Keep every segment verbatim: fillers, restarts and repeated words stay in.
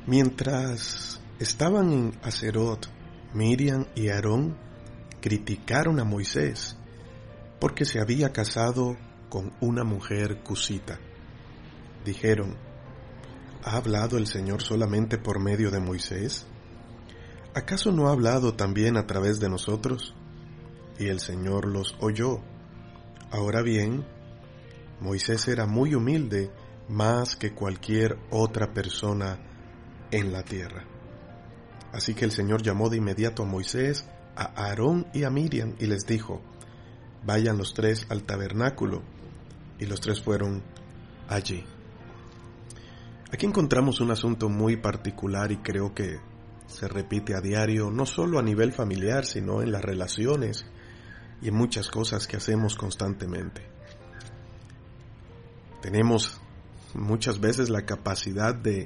Mientras estaban en Haserot, Miriam y Aarón criticaron a Moisés porque se había casado con una mujer cusita. Dijeron: ¿ha hablado el Señor solamente por medio de Moisés? ¿Acaso no ha hablado también a través de nosotros? Y el Señor los oyó. Ahora bien, Moisés era muy humilde, más que cualquier otra persona en la tierra. Así que el Señor llamó de inmediato a Moisés, a Aarón y a Miriam y les dijo: vayan los tres al tabernáculo. Y los tres fueron allí. Aquí encontramos un asunto muy particular y creo que se repite a diario, no solo a nivel familiar, sino en las relaciones y en muchas cosas que hacemos constantemente. Tenemos muchas veces la capacidad de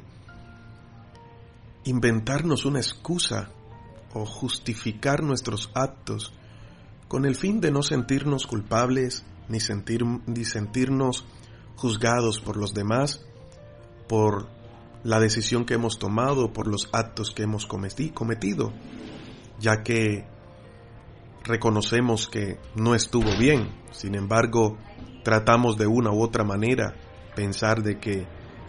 inventarnos una excusa o justificar nuestros actos con el fin de no sentirnos culpables ni, sentir, ni sentirnos juzgados por los demás por la decisión que hemos tomado, por los actos que hemos cometi- cometido, ya que reconocemos que no estuvo bien. Sin embargo, tratamos de una u otra manera pensar de que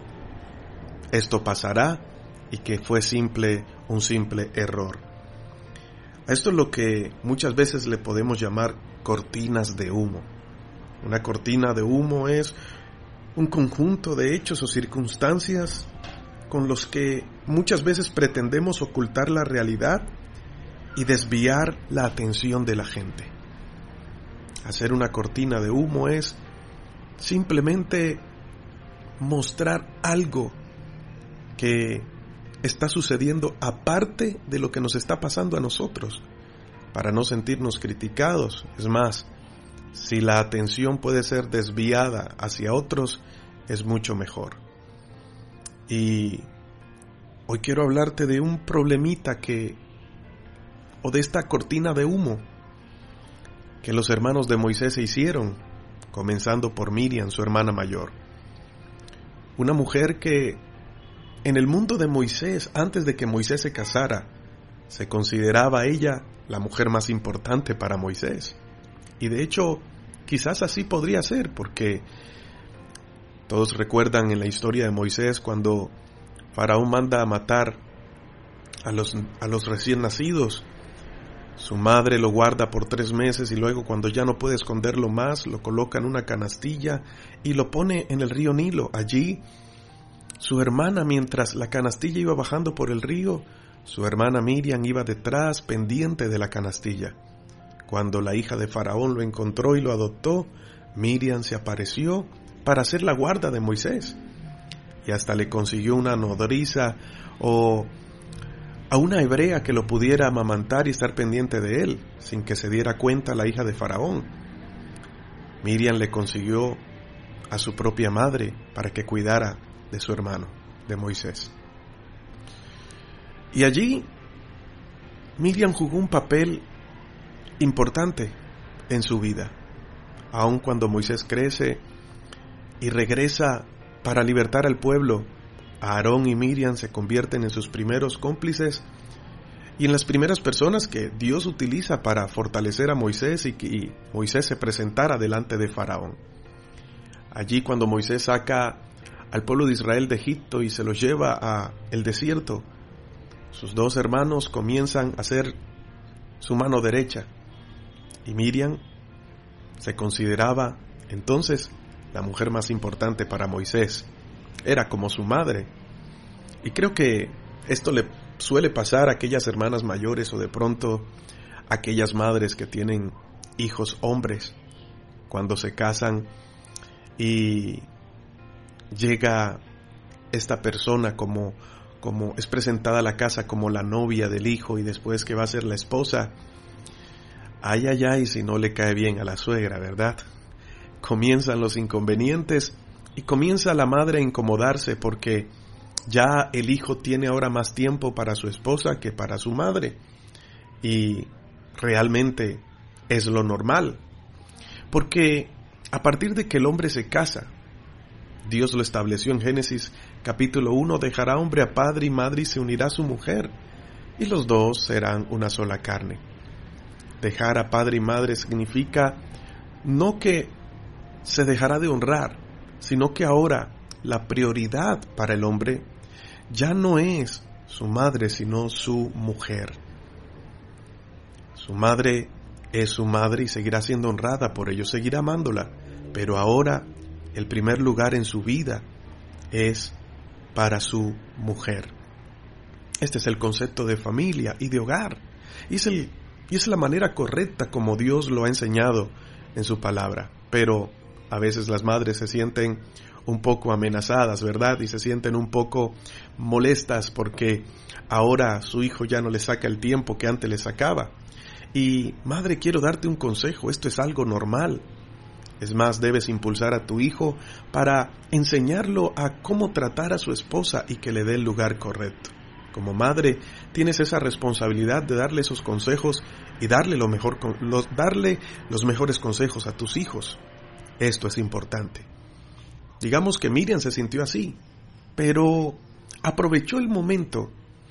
esto pasará y que fue simple, un simple error. A esto es lo que muchas veces le podemos llamar cortinas de humo. Una cortina de humo es un conjunto de hechos o circunstancias con los que muchas veces pretendemos ocultar la realidad y desviar la atención de la gente. Hacer una cortina de humo es simplemente mostrar algo que está sucediendo aparte de lo que nos está pasando a nosotros, para no sentirnos criticados. Es más, si la atención puede ser desviada hacia otros, es mucho mejor. Y hoy quiero hablarte de un problemita que, o de esta cortina de humo, que los hermanos de Moisés se hicieron, comenzando por Miriam, su hermana mayor. Una mujer que en el mundo de Moisés, antes de que Moisés se casara, se consideraba ella la mujer más importante para Moisés. Y de hecho, quizás así podría ser, porque todos recuerdan en la historia de Moisés cuando Faraón manda a matar a los, a los recién nacidos. Su madre lo guarda por tres meses y luego, cuando ya no puede esconderlo más, lo coloca en una canastilla y lo pone en el río Nilo. Allí, su hermana, mientras la canastilla iba bajando por el río, su hermana Miriam iba detrás, pendiente de la canastilla. Cuando la hija de Faraón lo encontró y lo adoptó, Miriam se apareció para hacer la guarda de Moisés. Y hasta le consiguió una nodriza o a una hebrea que lo pudiera amamantar y estar pendiente de él, sin que se diera cuenta la hija de Faraón. Miriam le consiguió a su propia madre para que cuidara de su hermano, de Moisés. Y allí Miriam jugó un papel importante en su vida. Aun cuando Moisés crece y regresa para libertar al pueblo, Aarón y Miriam se convierten en sus primeros cómplices y en las primeras personas que Dios utiliza para fortalecer a Moisés y que Moisés se presentara delante de Faraón. Allí, cuando Moisés saca al pueblo de Israel de Egipto y se los lleva a el desierto, sus dos hermanos comienzan a ser su mano derecha, y Miriam se consideraba entonces la mujer más importante para Moisés. Era como su madre. Y creo que esto le suele pasar a aquellas hermanas mayores o de pronto a aquellas madres que tienen hijos hombres cuando se casan y llega esta persona como, como es presentada a la casa como la novia del hijo y después que va a ser la esposa. Ay, ay, ay, si no le cae bien a la suegra, ¿verdad? Comienzan los inconvenientes y comienza la madre a incomodarse porque ya el hijo tiene ahora más tiempo para su esposa que para su madre. Y realmente es lo normal. Porque a partir de que el hombre se casa, Dios lo estableció en Génesis capítulo uno, dejará hombre a padre y madre y se unirá a su mujer, y los dos serán una sola carne. Dejar a padre y madre significa no que se dejará de honrar, sino que ahora la prioridad para el hombre ya no es su madre, sino su mujer. Su madre es su madre y seguirá siendo honrada por ello, seguirá amándola, pero ahora el primer lugar en su vida es para su mujer. Este es el concepto de familia y de hogar, y es, el, y es la manera correcta como Dios lo ha enseñado en su palabra. Pero a veces las madres se sienten un poco amenazadas, ¿verdad? Y se sienten un poco molestas porque ahora su hijo ya no le saca el tiempo que antes le sacaba. Y madre, quiero darte un consejo, esto es algo normal. Es más, debes impulsar a tu hijo para enseñarlo a cómo tratar a su esposa y que le dé el lugar correcto. Como madre, tienes esa responsabilidad de darle esos consejos y darle, lo mejor, los, darle los mejores consejos a tus hijos. Esto es importante. Digamos que Miriam se sintió así, pero aprovechó el momento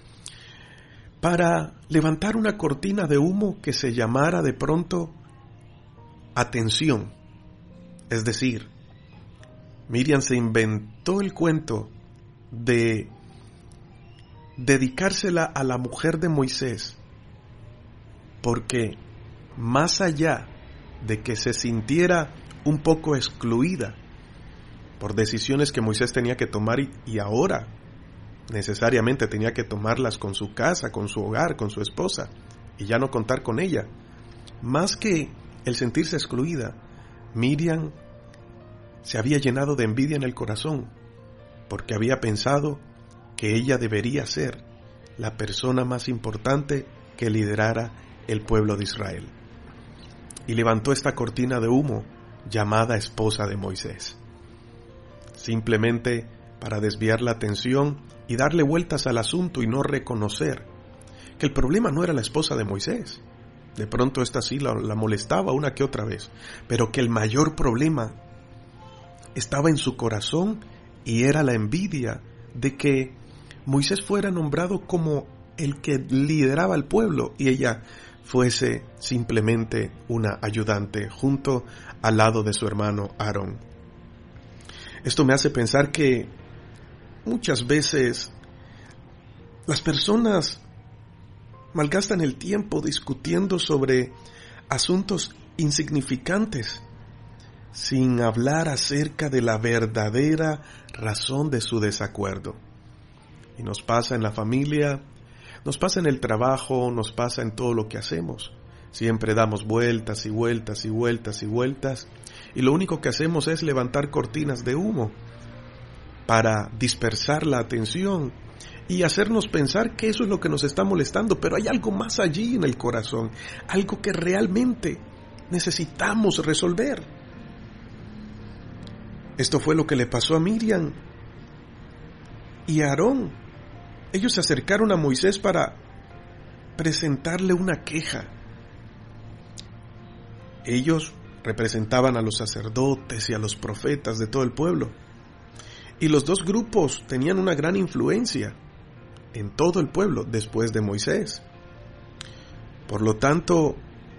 para levantar una cortina de humo que se llamara de pronto atención. Es decir, Miriam se inventó el cuento de dedicársela a la mujer de Moisés, porque más allá de que se sintiera un poco excluida por decisiones que Moisés tenía que tomar y, y ahora necesariamente tenía que tomarlas con su casa, con su hogar, con su esposa, y ya no contar con ella, más que el sentirse excluida, Miriam se había llenado de envidia en el corazón, porque había pensado que ella debería ser la persona más importante que liderara el pueblo de Israel. Y levantó esta cortina de humo llamada esposa de Moisés, simplemente para desviar la atención y darle vueltas al asunto y no reconocer que el problema no era la esposa de Moisés. De pronto esta sí la, la molestaba una que otra vez, pero que el mayor problema estaba en su corazón y era la envidia de que Moisés fuera nombrado como el que lideraba al pueblo y ella fuese simplemente una ayudante junto al lado de su hermano Aarón. Esto me hace pensar que muchas veces las personas malgastan el tiempo discutiendo sobre asuntos insignificantes sin hablar acerca de la verdadera razón de su desacuerdo. Y nos pasa en la familia, nos pasa en el trabajo, nos pasa en todo lo que hacemos. Siempre damos vueltas y vueltas y vueltas y vueltas, y lo único que hacemos es levantar cortinas de humo para dispersar la atención y hacernos pensar que eso es lo que nos está molestando, pero hay algo más allí en el corazón, algo que realmente necesitamos resolver. Esto fue lo que le pasó a Miriam y a Aarón. Ellos se acercaron a Moisés para presentarle una queja. Ellos representaban a los sacerdotes y a los profetas de todo el pueblo. Y los dos grupos tenían una gran influencia en todo el pueblo después de Moisés. Por lo tanto,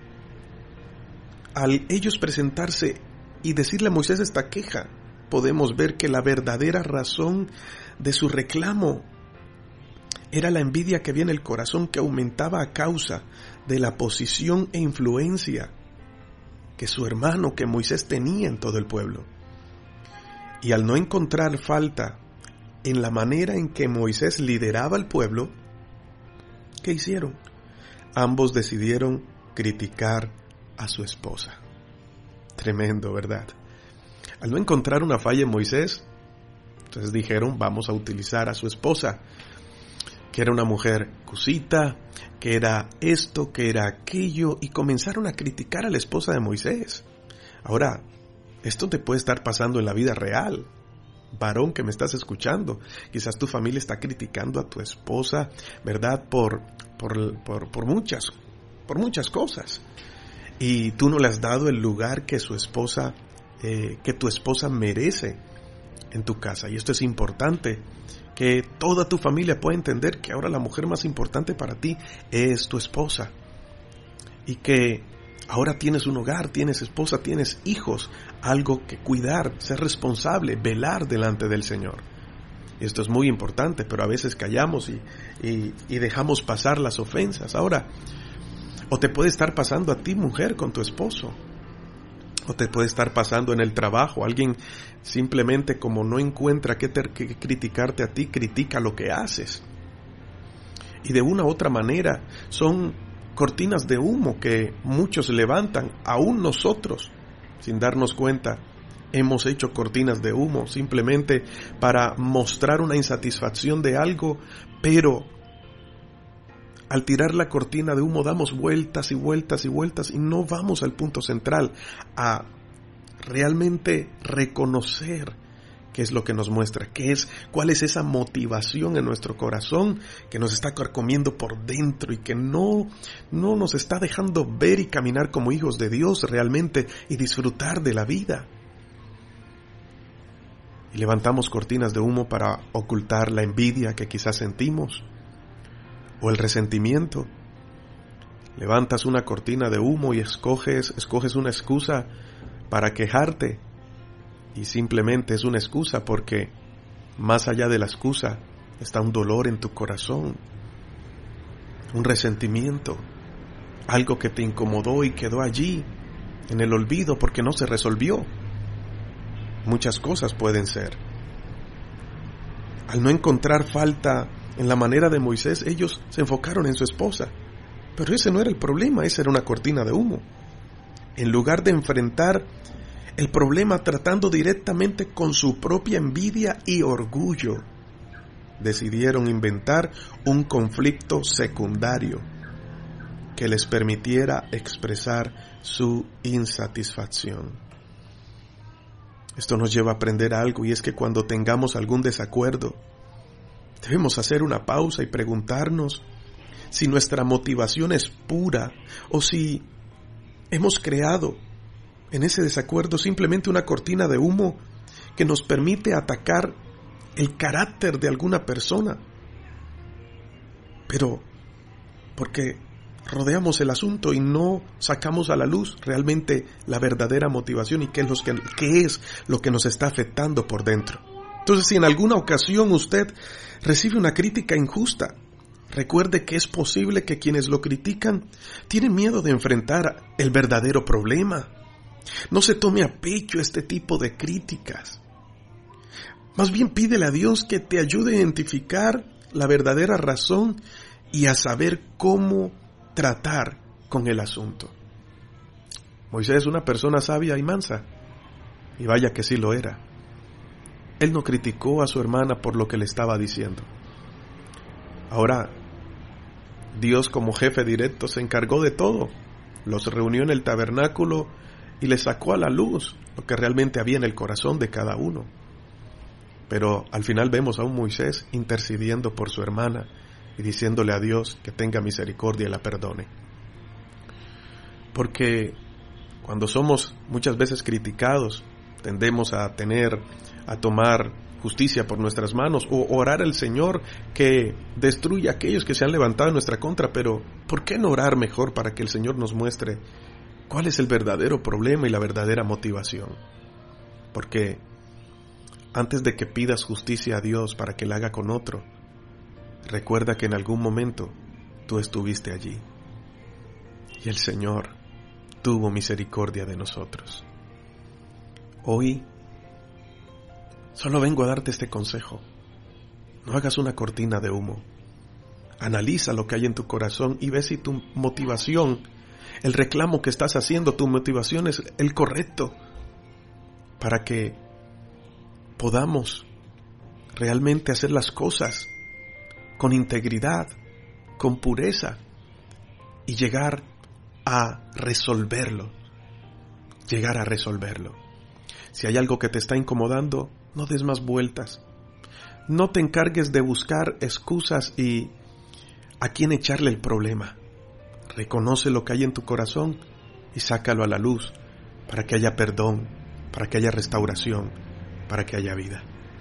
al ellos presentarse y decirle a Moisés esta queja, podemos ver que la verdadera razón de su reclamo era la envidia que había en el corazón, que aumentaba a causa de la posición e influencia que su hermano, que Moisés, tenía en todo el pueblo. Y al no encontrar falta en la manera en que Moisés lideraba al pueblo, ¿qué hicieron? Ambos decidieron criticar a su esposa. Tremendo, ¿verdad? Al no encontrar una falla en Moisés, entonces dijeron, vamos a utilizar a su esposa, que era una mujer cusita, que era esto, que era aquello, y comenzaron a criticar a la esposa de Moisés. Ahora, esto te puede estar pasando en la vida real. Varón que me estás escuchando, quizás tu familia está criticando a tu esposa, ¿verdad? Por, por, por, por muchas, por muchas cosas. Y tú no le has dado el lugar que su esposa, eh, que tu esposa merece en tu casa. Y esto es importante, que toda tu familia pueda entender que ahora la mujer más importante para ti es tu esposa. Y que ahora tienes un hogar, tienes esposa, tienes hijos, algo que cuidar, ser responsable, velar delante del Señor. Esto es muy importante, pero a veces callamos y, y, y dejamos pasar las ofensas. Ahora, o te puede estar pasando a ti, mujer, con tu esposo. O te puede estar pasando en el trabajo. Alguien simplemente, como no encuentra qué, te, qué criticarte a ti, critica lo que haces. Y de una u otra manera son cortinas de humo que muchos levantan, aún nosotros, sin darnos cuenta. Hemos hecho cortinas de humo simplemente para mostrar una insatisfacción de algo, pero al tirar la cortina de humo damos vueltas y vueltas y vueltas y no vamos al punto central, a realmente reconocer qué es lo que nos muestra, qué es, cuál es esa motivación en nuestro corazón que nos está carcomiendo por dentro y que no, no nos está dejando ver y caminar como hijos de Dios realmente y disfrutar de la vida. Y levantamos cortinas de humo para ocultar la envidia que quizás sentimos o el resentimiento. Levantas una cortina de humo y escoges, escoges una excusa para quejarte, y simplemente es una excusa porque más allá de la excusa está un dolor en tu corazón, un resentimiento, algo que te incomodó y quedó allí en el olvido porque no se resolvió. Muchas cosas pueden ser. Al no encontrar falta en la manera de Moisés, ellos se enfocaron en su esposa. Pero ese no era el problema, esa era una cortina de humo. En lugar de enfrentar el problema tratando directamente con su propia envidia y orgullo, decidieron inventar un conflicto secundario que les permitiera expresar su insatisfacción. Esto nos lleva a aprender algo, y es que cuando tengamos algún desacuerdo, debemos hacer una pausa y preguntarnos si nuestra motivación es pura o si hemos creado en ese desacuerdo simplemente una cortina de humo que nos permite atacar el carácter de alguna persona. Pero porque rodeamos el asunto y no sacamos a la luz realmente la verdadera motivación y qué es, que, qué es lo que nos está afectando por dentro. Entonces, si en alguna ocasión usted recibe una crítica injusta, recuerde que es posible que quienes lo critican tienen miedo de enfrentar el verdadero problema. No se tome a pecho este tipo de críticas. Más bien pídele a Dios que te ayude a identificar la verdadera razón y a saber cómo tratar con el asunto. Moisés es una persona sabia y mansa, y vaya que sí lo era. Él no criticó a su hermana por lo que le estaba diciendo. Ahora, Dios como jefe directo se encargó de todo. Los reunió en el tabernáculo y les sacó a la luz lo que realmente había en el corazón de cada uno. Pero al final vemos a un Moisés intercediendo por su hermana y diciéndole a Dios que tenga misericordia y la perdone. Porque cuando somos muchas veces criticados, tendemos a tener, a tomar justicia por nuestras manos o orar al Señor que destruya a aquellos que se han levantado en nuestra contra. Pero ¿por qué no orar mejor para que el Señor nos muestre cuál es el verdadero problema y la verdadera motivación? Porque antes de que pidas justicia a Dios para que la haga con otro, recuerda que en algún momento tú estuviste allí y el Señor tuvo misericordia de nosotros. Hoy solo vengo a darte este consejo. No hagas una cortina de humo. Analiza lo que hay en tu corazón y ve si tu motivación, el reclamo que estás haciendo, tu motivación es el correcto, para que podamos realmente hacer las cosas con integridad, con pureza, y llegar a resolverlo, llegar a resolverlo. Si hay algo que te está incomodando, no des más vueltas. No te encargues de buscar excusas y a quién echarle el problema. Reconoce lo que hay en tu corazón y sácalo a la luz para que haya perdón, para que haya restauración, para que haya vida.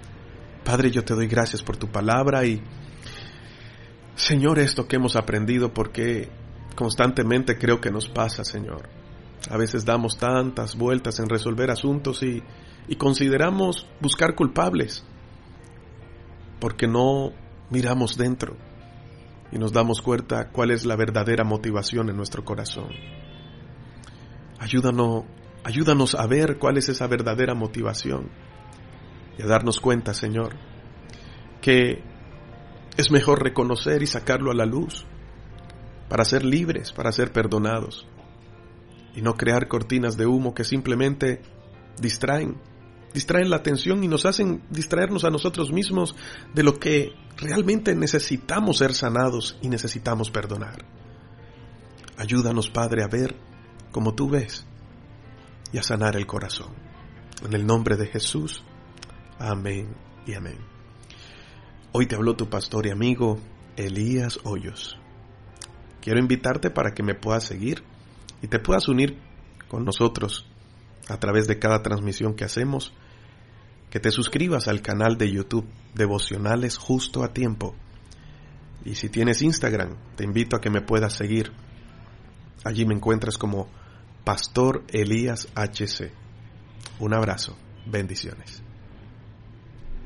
Padre, yo te doy gracias por tu palabra y, Señor, esto que hemos aprendido, porque constantemente creo que nos pasa, Señor. A veces damos tantas vueltas en resolver asuntos y, y consideramos buscar culpables, porque no miramos dentro y nos damos cuenta cuál es la verdadera motivación en nuestro corazón. Ayúdanos, ayúdanos a ver cuál es esa verdadera motivación y a darnos cuenta, Señor, que es mejor reconocer y sacarlo a la luz para ser libres, para ser perdonados y no crear cortinas de humo que simplemente distraen, distraen la atención y nos hacen distraernos a nosotros mismos de lo que realmente necesitamos ser sanados y necesitamos perdonar. Ayúdanos, Padre, a ver como tú ves y a sanar el corazón. En el nombre de Jesús, amén y amén. Hoy te habló tu pastor y amigo Elías Hoyos. Quiero invitarte para que me puedas seguir y te puedas unir con nosotros a través de cada transmisión que hacemos, que te suscribas al canal de YouTube Devocionales Justo a Tiempo. Y si tienes Instagram, te invito a que me puedas seguir. Allí me encuentras como Pastor Elías H C. Un abrazo, bendiciones.